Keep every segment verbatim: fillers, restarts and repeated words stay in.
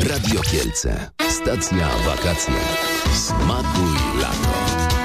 Radio Kielce. Stacja wakacja. Smakuj lato.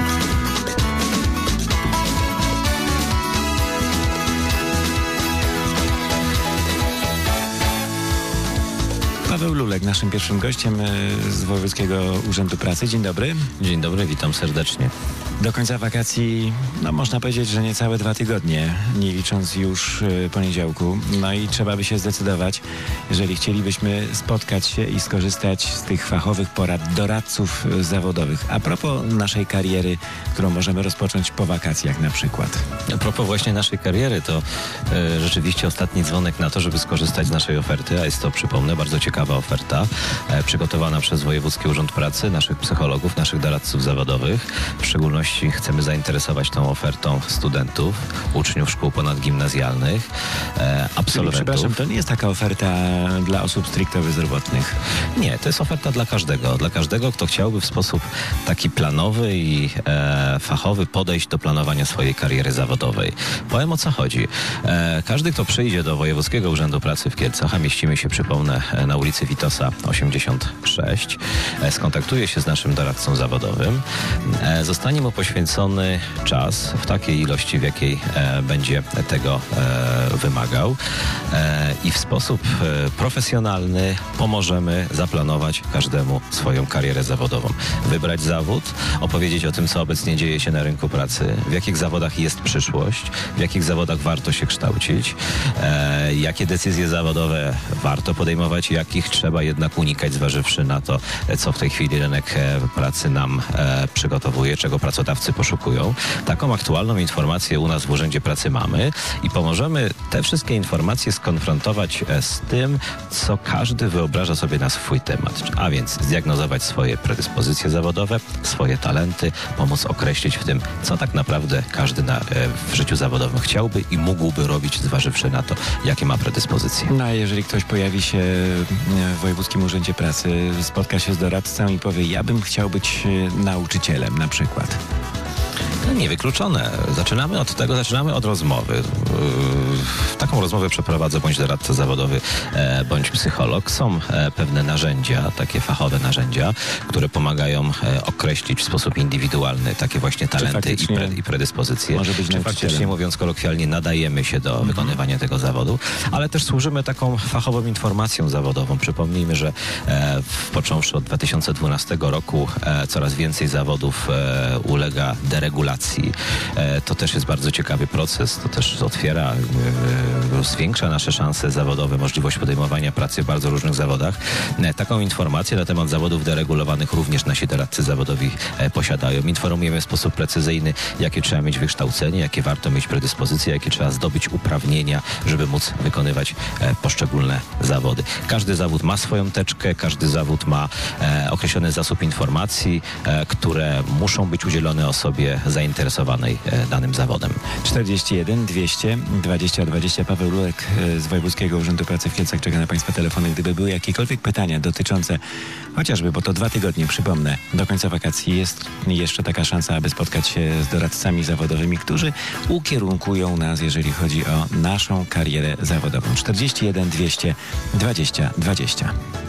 Paweł Lulek, naszym pierwszym gościem z Wojewódzkiego Urzędu Pracy. Dzień dobry. Dzień dobry, witam serdecznie. Do końca wakacji, no można powiedzieć, że niecałe dwa tygodnie, nie licząc już y, poniedziałku. No i trzeba by się zdecydować, jeżeli chcielibyśmy spotkać się i skorzystać z tych fachowych porad doradców y, zawodowych. A propos naszej kariery, którą możemy rozpocząć po wakacjach na przykład. A propos właśnie naszej kariery, to y, rzeczywiście ostatni dzwonek na to, żeby skorzystać z naszej oferty, a jest to, przypomnę, bardzo ciekawa oferta, e, przygotowana przez Wojewódzki Urząd Pracy, naszych psychologów, naszych doradców zawodowych. W szczególności chcemy zainteresować tą ofertą studentów, uczniów szkół ponadgimnazjalnych, e, absolwentów. Czyli, przepraszam, to nie jest taka oferta dla osób stricte bezrobotnych? Nie, to jest oferta dla każdego. Dla każdego, kto chciałby w sposób taki planowy i e, fachowy podejść do planowania swojej kariery zawodowej. Powiem, o co chodzi. E, każdy, kto przyjdzie do Wojewódzkiego Urzędu Pracy w Kielcach, a mieścimy się, przypomnę, na ulicy Witosa osiemdziesiąt sześć, e, skontaktuje się z naszym doradcą zawodowym. E, zostanie mu poświęcony czas w takiej ilości, w jakiej e, będzie tego e, wymagał e, i w sposób e, profesjonalny pomożemy zaplanować każdemu swoją karierę zawodową. Wybrać zawód, opowiedzieć o tym, co obecnie dzieje się na rynku pracy, w jakich zawodach jest przyszłość, w jakich zawodach warto się kształcić, e, jakie decyzje zawodowe warto podejmować, jakich trzeba jednak unikać, zważywszy na to, co w tej chwili rynek e, pracy nam e, przygotowuje, czego pracodawcy poszukują. Taką aktualną informację u nas w Urzędzie Pracy mamy i pomożemy te wszystkie informacje skonfrontować z tym, co każdy wyobraża sobie na swój temat. A więc zdiagnozować swoje predyspozycje zawodowe, swoje talenty, pomóc określić w tym, co tak naprawdę każdy na, w życiu zawodowym chciałby i mógłby robić, zważywszy na to, jakie ma predyspozycje. No a jeżeli ktoś pojawi się w Wojewódzkim Urzędzie Pracy, spotka się z doradcą i powie, ja bym chciał być nauczycielem na przykład. No, niewykluczone. Zaczynamy od tego, zaczynamy od rozmowy. Yy, taką rozmowę przeprowadza bądź doradca zawodowy, e, bądź psycholog. Są e, pewne narzędzia, takie fachowe narzędzia, które pomagają e, określić w sposób indywidualny takie właśnie talenty i, pre, i predyspozycje. Może być Czy faktycznie, mówiąc kolokwialnie, nadajemy się do mhm. wykonywania tego zawodu, ale też służymy taką fachową informacją zawodową. Przypomnijmy, że e, w, począwszy od dwa tysiące dwunastego roku e, coraz więcej zawodów e, ulega deregulacji. To też jest bardzo ciekawy proces, to też otwiera, zwiększa nasze szanse zawodowe, możliwość podejmowania pracy w bardzo różnych zawodach. Taką informację na temat zawodów deregulowanych również nasi doradcy zawodowi posiadają. Informujemy w sposób precyzyjny, jakie trzeba mieć wykształcenie, jakie warto mieć predyspozycje, jakie trzeba zdobyć uprawnienia, żeby móc wykonywać poszczególne zawody. Każdy zawód ma swoją teczkę, każdy zawód ma określony zasób informacji, które muszą być udzielone osobie zainteresowanej danym zawodem. czterdzieści jeden dwieście dwadzieścia dwadzieścia. Paweł Lulek z Wojewódzkiego Urzędu Pracy w Kielcach czeka na Państwa telefony. Gdyby były jakiekolwiek pytania dotyczące chociażby, bo to dwa tygodnie, przypomnę, do końca wakacji jest jeszcze taka szansa, aby spotkać się z doradcami zawodowymi, którzy ukierunkują nas, jeżeli chodzi o naszą karierę zawodową. czterdzieści jeden dwieście dwadzieścia dwadzieścia.